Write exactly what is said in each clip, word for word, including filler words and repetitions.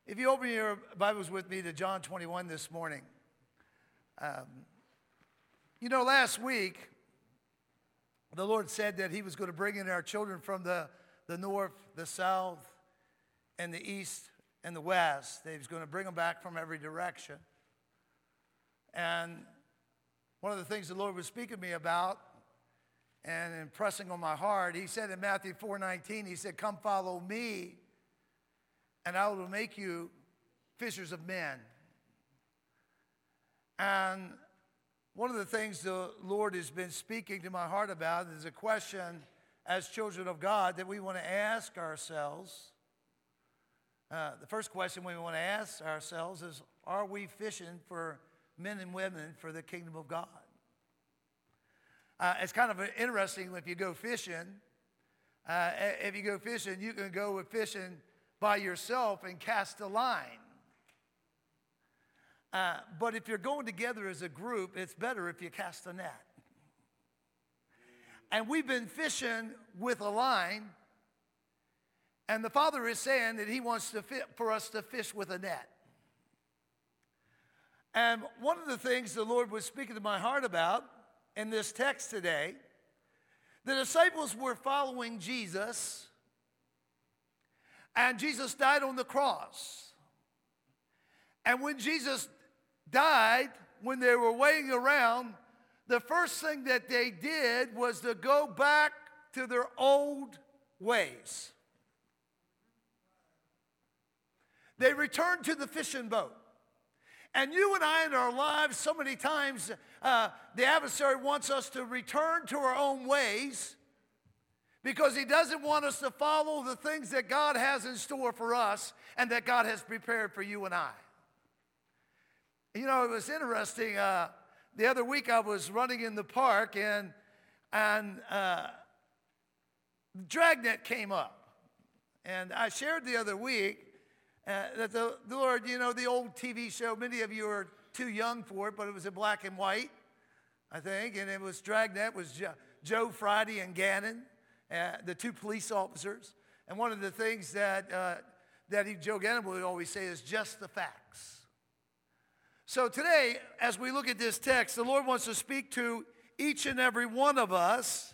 If you open your Bibles with me to John twenty-one this morning, um, you know, last week, the Lord said that he was going to bring in our children from the, the north, the south, and the east, and the west. That he was going to bring them back from every direction. And one of the things the Lord was speaking to me about and impressing on my heart, he said in Matthew four nineteen, he said, "Come follow me, and I will make you fishers of men." And one of the things the Lord has been speaking to my heart about is a question as children of God that we want to ask ourselves. Uh, the first question we want to ask ourselves is, are we fishing for men and women for the kingdom of God? Uh, it's kind of interesting if you go fishing. Uh, if you go fishing, you can go fishing by yourself and cast a line. Uh, but if you're going together as a group, it's better if you cast a net. And we've been fishing with a line, and the Father is saying that he wants to fit for us to fish with a net. And one of the things the Lord was speaking to my heart about in this text today, the disciples were following Jesus, and Jesus died on the cross. And when Jesus died, when they were waiting around, the first thing that they did was to go back to their old ways. They returned to the fishing boat. And you and I in our lives, so many times, uh, the adversary wants us to return to our own ways because he doesn't want us to follow the things that God has in store for us and that God has prepared for you and I. You know, it was interesting. Uh, the other week I was running in the park and, and uh, Dragnet came up. And I shared the other week Uh, that the, the Lord, you know, the old T V show, many of you are too young for it, but it was in black and white, I think, and it was Dragnet, was jo- Joe Friday and Gannon, uh, the two police officers. And one of the things that, uh, that he, Joe Gannon would always say is just the facts. So today, as we look at this text, the Lord wants to speak to each and every one of us.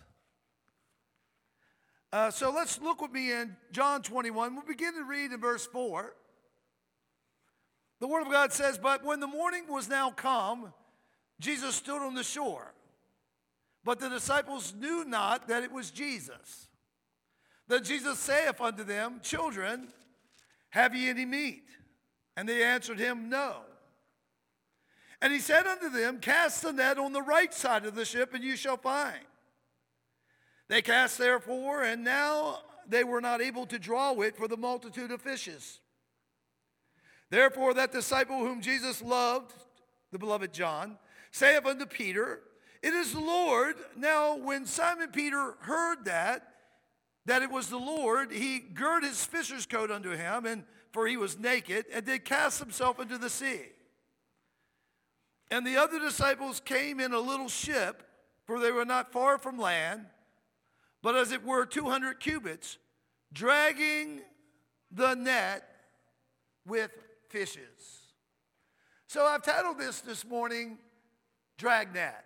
Uh, so let's look with me in John twenty-one. We'll begin to read in verse four. The Word of God says, "But when the morning was now come, Jesus stood on the shore. But the disciples knew not that it was Jesus. Then Jesus saith unto them, Children, have ye any meat? And they answered him, No. And he said unto them, Cast the net on the right side of the ship, and you shall find. They cast therefore, and now they were not able to draw it for the multitude of fishes. Therefore that disciple whom Jesus loved, the beloved John, saith unto Peter, It is the Lord. Now when Simon Peter heard that, that it was the Lord, he girt his fisher's coat unto him, and for he was naked, and did cast himself into the sea. And the other disciples came in a little ship, for they were not far from land, but as it were two hundred cubits, dragging the net with fishes. So I've titled this this morning, Dragnet.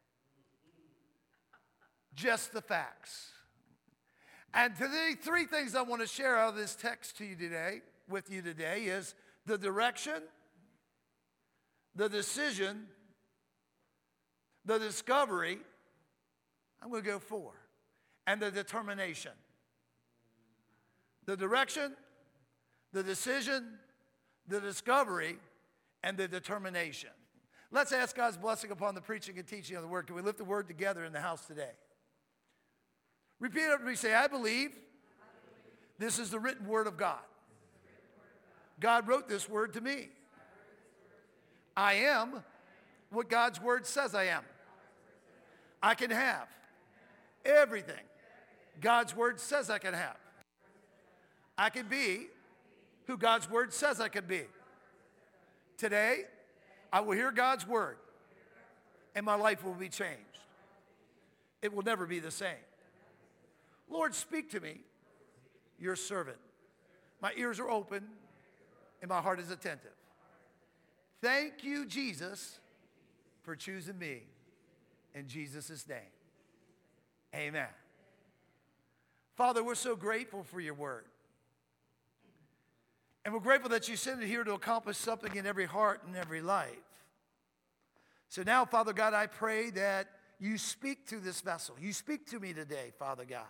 Just the facts. And today, three things I want to share out of this text to you today, with you today, is the direction, the decision, the discovery. I'm going to go four. And the determination. The direction, the decision, the discovery, and the determination. Let's ask God's blessing upon the preaching and teaching of the word. Can we lift the word together in the house today? Repeat after me. Say, I believe this is the written word of God. God wrote this word to me. I am what God's word says I am. I can have everything God's word says I can have. I can be who God's word says I can be. Today, I will hear God's word, and my life will be changed. It will never be the same. Lord, speak to me, your servant. My ears are open. And my heart is attentive. Thank you, Jesus, for choosing me. In Jesus' name, amen. Father, we're so grateful for your word. And we're grateful that you sent it here to accomplish something in every heart and every life. So now, Father God, I pray that you speak to this vessel. You speak to me today, Father God.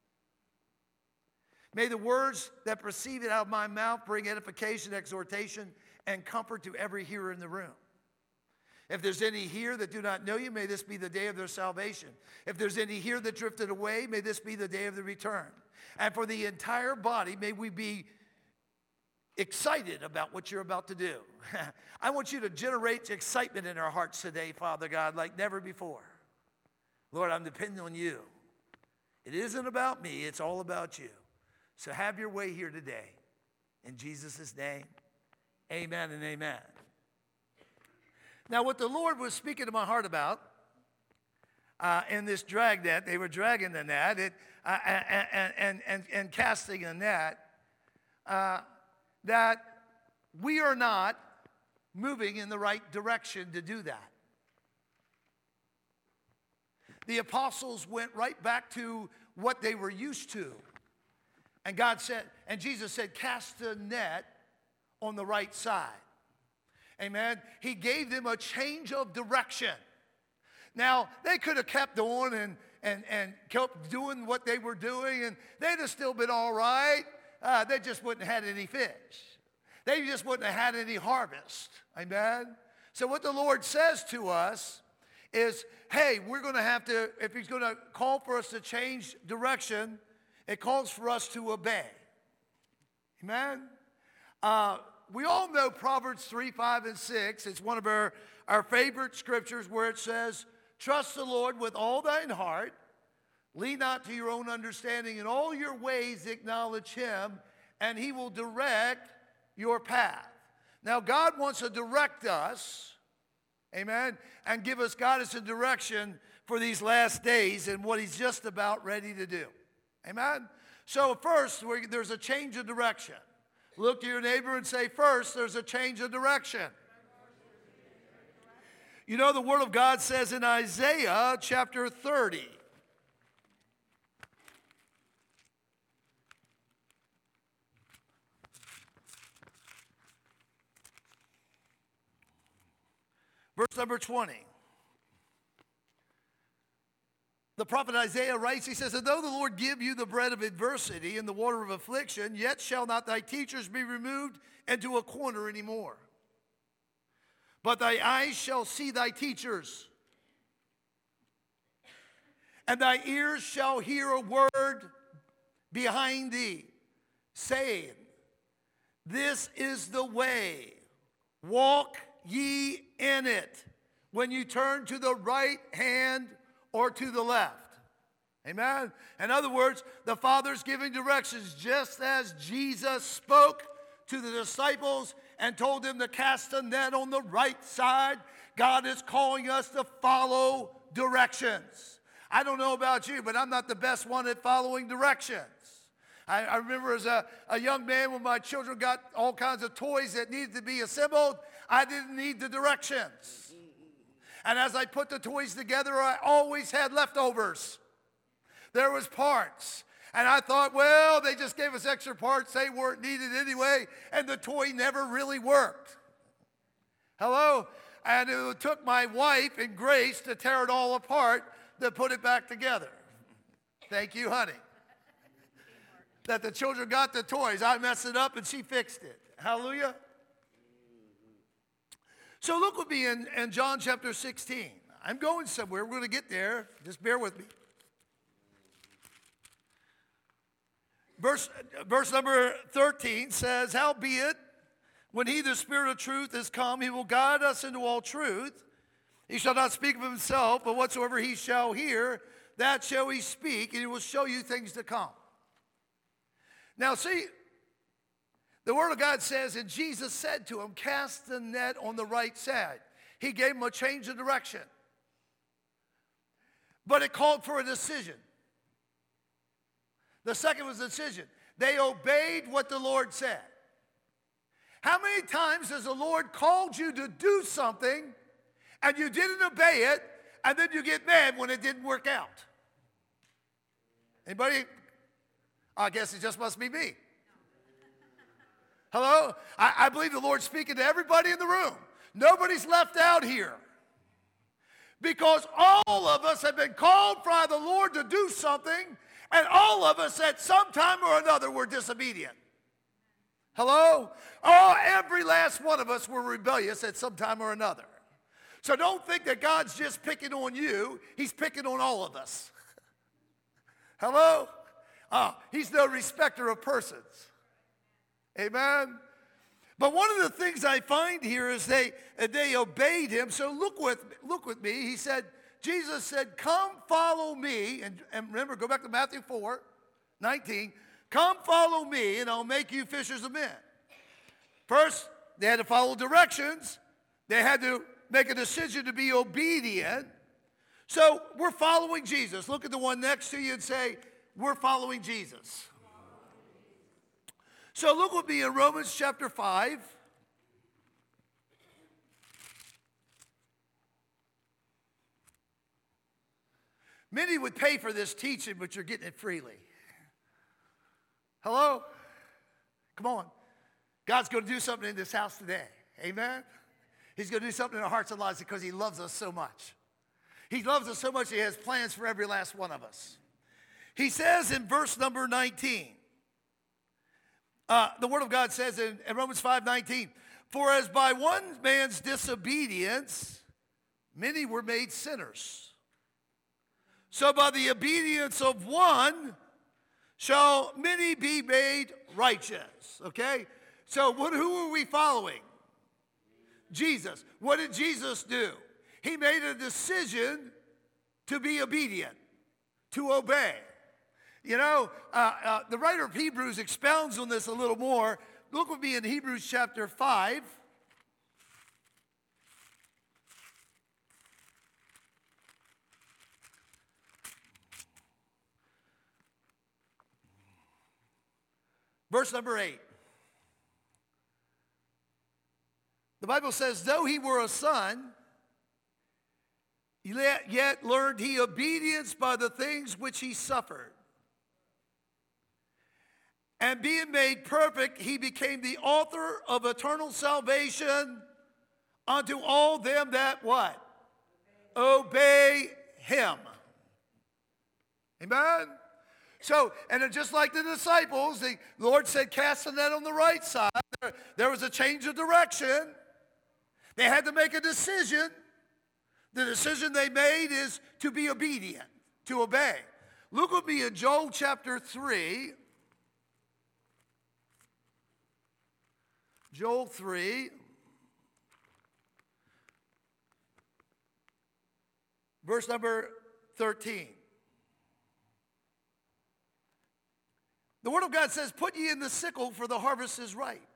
May the words that proceed out of my mouth bring edification, exhortation, and comfort to every hearer in the room. If there's any here that do not know you, may this be the day of their salvation. If there's any here that drifted away, may this be the day of the return. And for the entire body, may we be excited about what you're about to do. I want you to generate excitement in our hearts today, Father God, like never before. Lord, I'm depending on you. It isn't about me, it's all about you. So have your way here today. In Jesus' name, amen and amen. Now, what the Lord was speaking to my heart about uh, in this drag net, they were dragging the net it, uh, and, and, and, and casting a net, uh, that we are not moving in the right direction to do that. The apostles went right back to what they were used to. And God said, and Jesus said, cast the net on the right side. Amen. He gave them a change of direction. Now, they could have kept on and, and, and kept doing what they were doing, and they'd have still been all right. Uh, they just wouldn't have had any fish. They just wouldn't have had any harvest. Amen. So what the Lord says to us is, hey, we're going to have to, if he's going to call for us to change direction, it calls for us to obey. Amen. Uh, we all know Proverbs three, five, and six. It's one of our, our favorite scriptures where it says, trust the Lord with all thine heart. Lean not to your own understanding. In all your ways acknowledge him, and he will direct your path. Now, God wants to direct us, amen, and give us guidance and direction for these last days and what he's just about ready to do. Amen? So first, there's a change of direction. Look to your neighbor and say, first, there's a change of direction. You know, the Word of God says in Isaiah chapter thirty, verse number twenty. The prophet Isaiah writes, he says, and though the Lord give you the bread of adversity and the water of affliction, yet shall not thy teachers be removed into a corner anymore. But thy eyes shall see thy teachers, and thy ears shall hear a word behind thee, saying, this is the way, walk ye in it, when you turn to the right hand or to the left. Amen? In other words, the Father's giving directions just as Jesus spoke to the disciples and told them to cast a net on the right side. God is calling us to follow directions. I don't know about you, but I'm not the best one at following directions. I, I remember as a, a young man when my children got all kinds of toys that needed to be assembled, I didn't need the directions. And as I put the toys together, I always had leftovers. There was parts. And I thought, well, they just gave us extra parts. They weren't needed anyway. And the toy never really worked. Hello? And it took my wife and Grace to tear it all apart to put it back together. Thank you, honey. That the children got the toys. I messed it up and she fixed it. Hallelujah. So look with me in, in John chapter sixteen. I'm going somewhere. We're going to get there. Just bear with me. Verse, verse number thirteen says, howbeit, when he, the Spirit of truth, is come, he will guide us into all truth. He shall not speak of himself, but whatsoever he shall hear, that shall he speak, and he will show you things to come. Now see, the Word of God says, and Jesus said to him, cast the net on the right side. He gave him a change of direction. But it called for a decision. The second was a decision. They obeyed what the Lord said. How many times has the Lord called you to do something and you didn't obey it, and then you get mad when it didn't work out? Anybody? I guess it just must be me. Hello? I, I believe the Lord's speaking to everybody in the room. Nobody's left out here. Because all of us have been called by the Lord to do something, and all of us at some time or another were disobedient. Hello? Oh, every last one of us were rebellious at some time or another. So don't think that God's just picking on you. He's picking on all of us. Hello? Oh, he's no respecter of persons. Amen? But one of the things I find here is they, they obeyed him. So look with, look with me. He said, Jesus said, come follow me. And, and remember, go back to Matthew four nineteen. Come follow me, and I'll make you fishers of men. First, they had to follow directions. They had to make a decision to be obedient. So we're following Jesus. Look at the one next to you and say, we're following Jesus. So look with me in Romans chapter five. Many would pay for this teaching, but you're getting it freely. Hello? Come on. God's going to do something in this house today. Amen? He's going to do something in our hearts and lives because he loves us so much. He loves us so much, he has plans for every last one of us. He says in verse number nineteen, uh, the Word of God says in, in Romans five nineteen, for as by one man's disobedience, many were made sinners. So by the obedience of one, shall many be made righteous. Okay? So what, who are we following? Jesus. What did Jesus do? He made a decision to be obedient, to obey. You know, uh, uh, the writer of Hebrews expounds on this a little more. Look with me in Hebrews chapter five. Verse number eight. The Bible says, though he were a son, yet, yet learned he obedience by the things which he suffered. And being made perfect, he became the author of eternal salvation unto all them that what? Obey him. Amen? So, and then just like the disciples, the Lord said, cast the net on the right side. There, there was a change of direction. They had to make a decision. The decision they made is to be obedient, to obey. Look with me in Joel chapter three. Joel three. Verse number thirteen. The Word of God says, put ye in the sickle, for the harvest is ripe.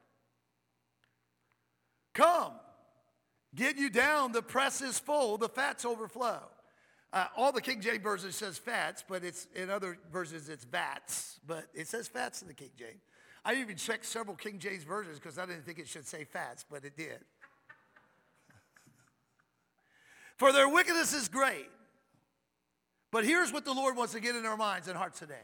Come, get you down, the press is full, the fats overflow. Uh, all the King James versions says fats, but it's in other versions it's vats, but it says fats in the King James. I even checked several King James versions because I didn't think it should say fats, but it did. For their wickedness is great. But here's what the Lord wants to get in our minds and hearts today.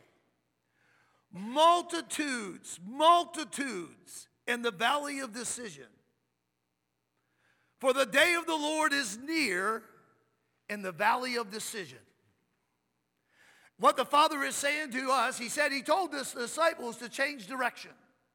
Multitudes, multitudes in the valley of decision. For the day of the Lord is near in the valley of decision. What the Father is saying to us, he said he told his disciples to change direction.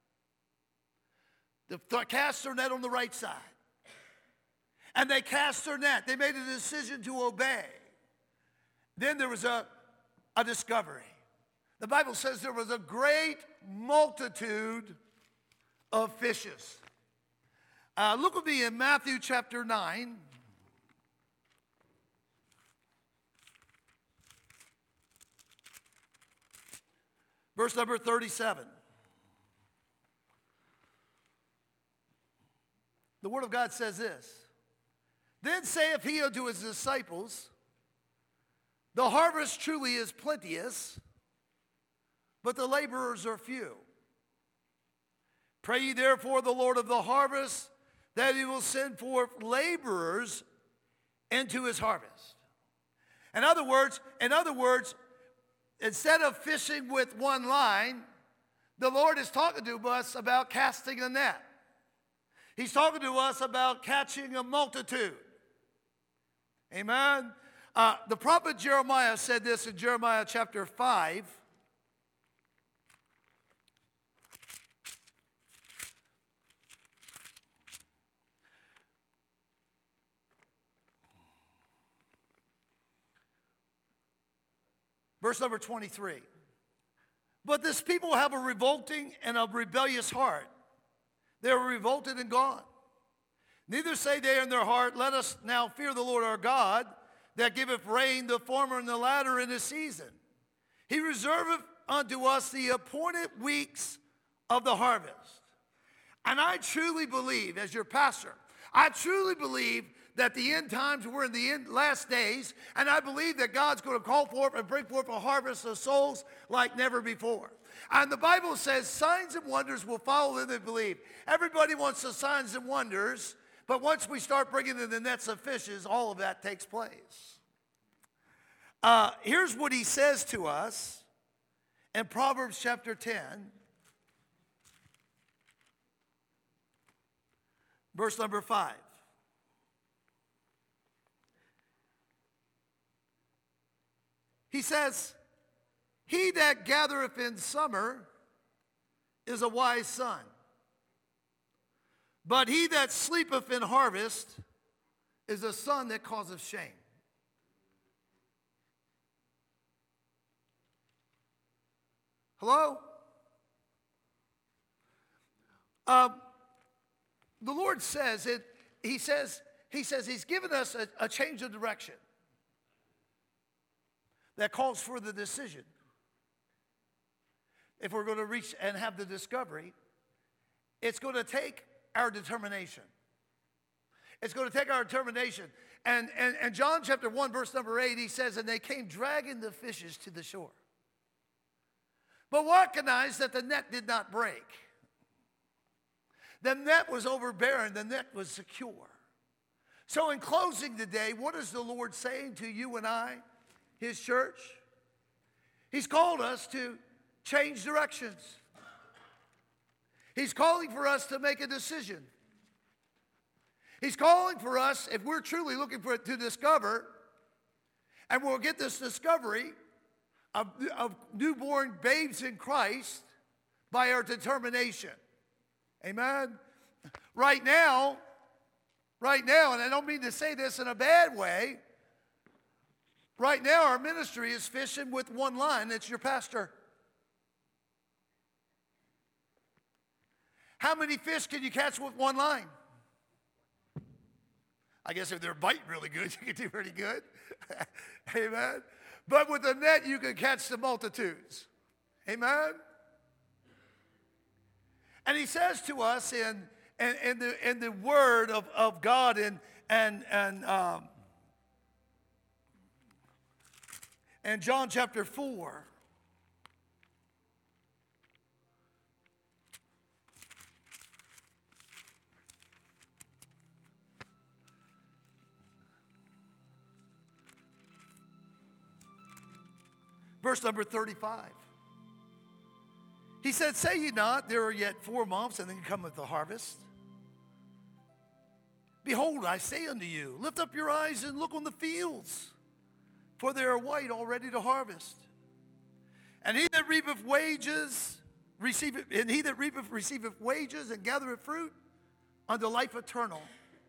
To cast their net on the right side. And they cast their net. They made a decision to obey. Then there was a, a discovery. The Bible says there was a great multitude of fishes. Uh, look with me in Matthew chapter nine. Verse number thirty-seven. The Word of God says this. Then saith he unto his disciples, the harvest truly is plenteous, but the laborers are few. Pray ye therefore the Lord of the harvest, that he will send forth laborers into his harvest. In other words, in other words, instead of fishing with one line, the Lord is talking to us about casting a net. He's talking to us about catching a multitude. Amen. Uh, the prophet Jeremiah said this in Jeremiah chapter five. Verse number twenty-three. But this people have a revolting and a rebellious heart. They are revolted and gone. Neither say they in their heart, let us now fear the Lord our God, that giveth rain the former and the latter in his season. He reserveth unto us the appointed weeks of the harvest. And I truly believe, as your pastor, I truly believe that the end times, we're in the end, last days, and I believe that God's going to call forth and bring forth a harvest of souls like never before. And the Bible says signs and wonders will follow them that believe. Everybody wants the signs and wonders, but once we start bringing in the nets of fishes, all of that takes place. Uh, here's what he says to us in Proverbs chapter ten, verse number five. He says, he that gathereth in summer is a wise son, but he that sleepeth in harvest is a son that causeth shame. Hello? Um, the Lord says it, he says, he says he's given us a, a change of direction that calls for the decision. If we're going to reach and have the discovery, it's going to take our determination. It's going to take our determination. And, and, and John chapter one, verse number eight, he says, and they came dragging the fishes to the shore, but recognized that the net did not break. The net was overbearing. The net was secure. So in closing today, what is the Lord saying to you and I, his church? He's called us to change directions. He's calling for us to make a decision. He's calling for us, if we're truly looking for it, to discover, and we'll get this discovery of, of newborn babes in Christ by our determination. Amen? Right now, right now, and I don't mean to say this in a bad way, right now, our ministry is fishing with one line. It's your pastor. How many fish can you catch with one line? I guess if they're biting really good, you can do pretty good. Amen. But with a net, you can catch the multitudes. Amen. And he says to us in, in, in, the, in the word of, of God and, and, and um, And John chapter four. Verse number thirty-five. He said, say ye not, there are yet four months, and then cometh the harvest. Behold, I say unto you, lift up your eyes and look on the fields, for they are white already to harvest. And he that reapeth wages, receiveth, and he that reapeth receiveth wages and gathereth fruit unto life eternal.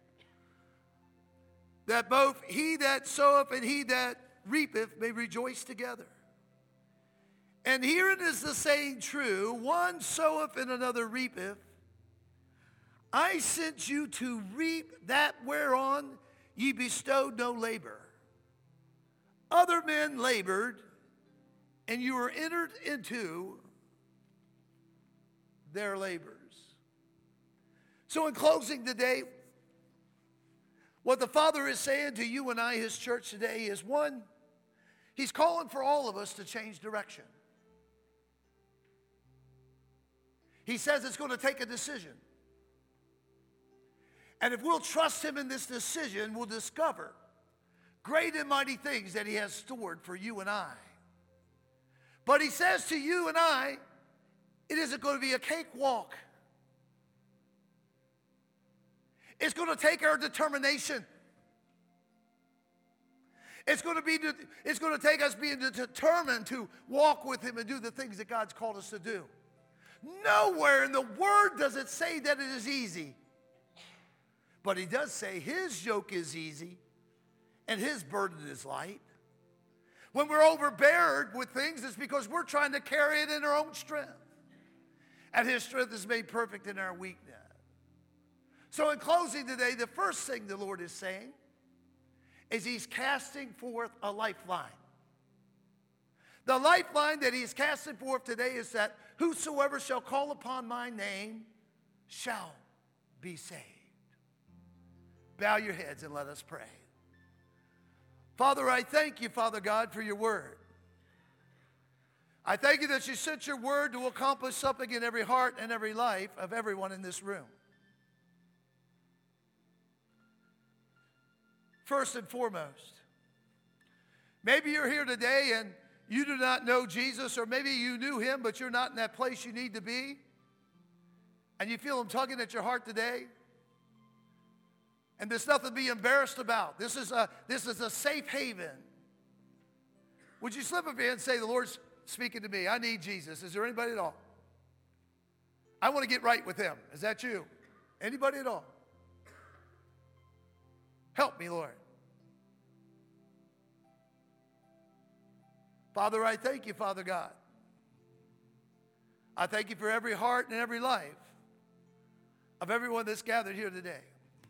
That both he that soweth and he that reapeth may rejoice together. And herein is the saying true, one soweth and another reapeth. I sent you to reap that whereon ye bestowed no labor. Other men labored, and you were entered into their labors. So in closing today, what the Father is saying to you and I, his church today, is one, he's calling for all of us to change direction. He says it's going to take a decision. And if we'll trust him in this decision, we'll discover great and mighty things that he has stored for you and I. But he says to you and I, it isn't going to be a cakewalk. It's going to take our determination. It's going to be, it's going to take us being determined to walk with him and do the things that God's called us to do. Nowhere in the Word does it say that it is easy. But he does say his yoke is easy and his burden is light. When we're overbeared with things, it's because we're trying to carry it in our own strength. And his strength is made perfect in our weakness. So in closing today, the first thing the Lord is saying is he's casting forth a lifeline. The lifeline that he's casting forth today is that whosoever shall call upon my name shall be saved. Bow your heads and let us pray. Father, I thank you, Father God, for your word. I thank you that you sent your word to accomplish something in every heart and every life of everyone in this room. First and foremost, maybe you're here today and you do not know Jesus, or maybe you knew him, but you're not in that place you need to be, and you feel him tugging at your heart today. And there's nothing to be embarrassed about. This is a, this is a safe haven. Would you slip up here and say, the Lord's speaking to me. I need Jesus. Is there anybody at all? I want to get right with him. Is that you? Anybody at all? Help me, Lord. Father, I thank you, Father God. I thank you for every heart and every life of everyone that's gathered here today.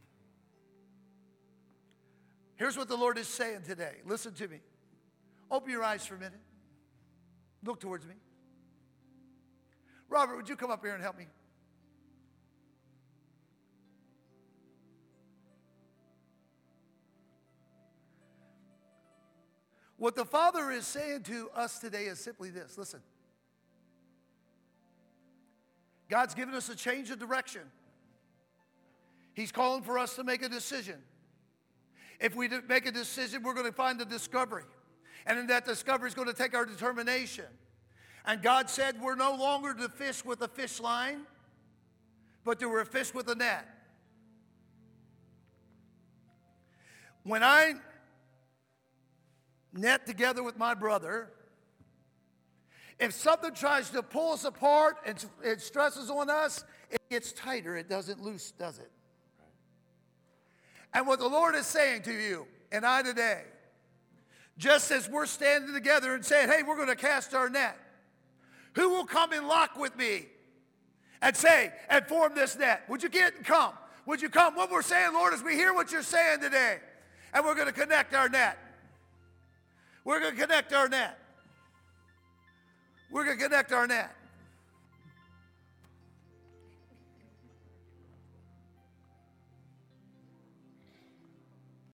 Here's what the Lord is saying today. Listen to me. Open your eyes for a minute. Look towards me. Robert, would you come up here and help me? What the Father is saying to us today is simply this. Listen. God's given us a change of direction. He's calling for us to make a decision. If we make a decision, we're going to find a discovery. And in that discovery is going to take our determination. And God said we're no longer to fish with a fish line, but to we're fish with a net. When I net together with my brother, if something tries to pull us apart and it stresses on us, it gets tighter. It doesn't loose, does it? And what the Lord is saying to you and I today, just as we're standing together and saying, hey, we're going to cast our net, who will come and lock with me and say, and form this net? Would you get and come? Would you come? What we're saying, Lord, is we hear what you're saying today, and we're going to connect our net. We're going to connect our net. We're going to connect our net.